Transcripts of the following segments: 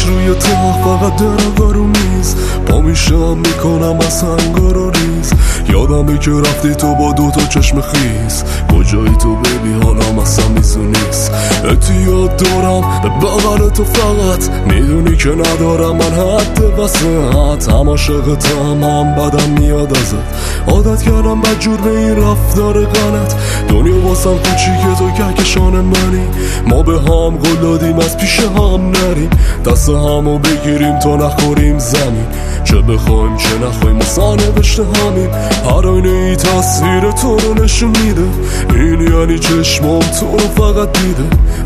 روی تخت فقط درگا رو میز پا میشم میکنم از سنگا رو ریز یادمه که رفتی تو با دوتا چشم خیز کجایی تو بیبی حالم اصلا میزو نیست اعتیاد دارم به بغل تو فقط میدونی که ندارم من حد وسط هم عاشقتم هم بدم میاد ازت عادت کردم بدجور به این رفتار غلط دنیا واسم کوچیکه تو کهکشان منی ما به هم قول دادیم از پیش هم نریم دست همو بگیریم تا نخوریم زمین چه بخوایم چه نخوایم اصلا نوشته همیم هر آینه ای تصویر تو رو نشون میده این یعنی چشمام تو رو فقط دیده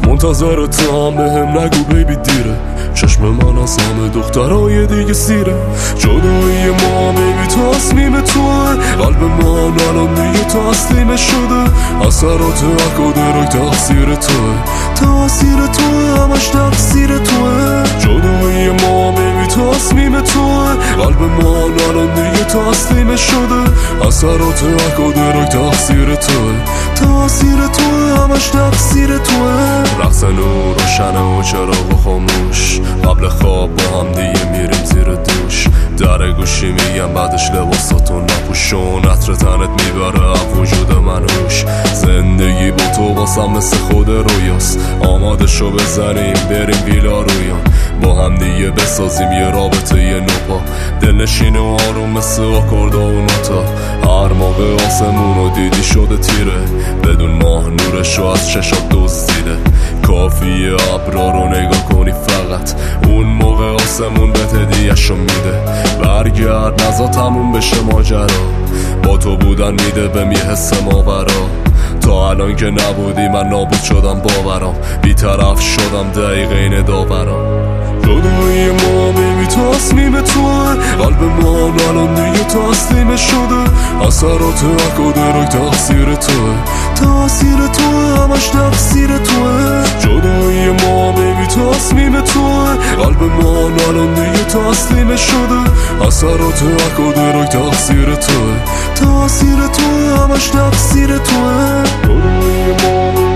منتظرتم بهم نگو بیبی دیره چشم من از همه دخترای دیگه سیره جدایی ما بیبی تصمیم توه قلب من الان دیگه تسلیم شده اثرات اکادرک تقصیر توه تقصیر توه همش تقصیر توه جدایی ما بیبی تصمیم توه قلب من الان دیگه تسلیم شده اثرات اکادرک تقصیر توه تقصیر توه همش تقصیر توه رقص نور روشنه و چراغ خاموش قبل خواب با هم دیگه میریم زیر دوش در گوشی میگم بعدش لباساتو نپوشون عطر تنت میبره از وجود من هوش زندگی با تو واسم مثل خود رویاست آماده شو بزنیم بریم ویلا رویان با هم دیگه بسازیم یه رابطه یه نوپا دلنشین و آروم مثل آکوردا و نوتا هر موقع آسمون رو دیدی شده تیره بدون ماه نورشو از چشات دزدیده کافیه ابرا رو نگاه کنی فقط اون موقع آسمون به هدیه‌شو میده برگرد نزا تموم بشه ماجرا با تو بودن میده بهم یه حس ماورا تا الان که نبودی من نابود شدم باورم بیطرف شدم دقیقه این داورم جدایی ما بیبی تصمیم توه قلب من الان دیگه تسلیم شده اثرات اکادرک تقصیر توه تقصیر توه همش تقصیر توه جدایی ما بیبی تصمیم توه قلب من الان دیگه تسلیم شده اثرات اکادرک تقصیر توه تقصیر توه همش تقصیر توه جدایی ما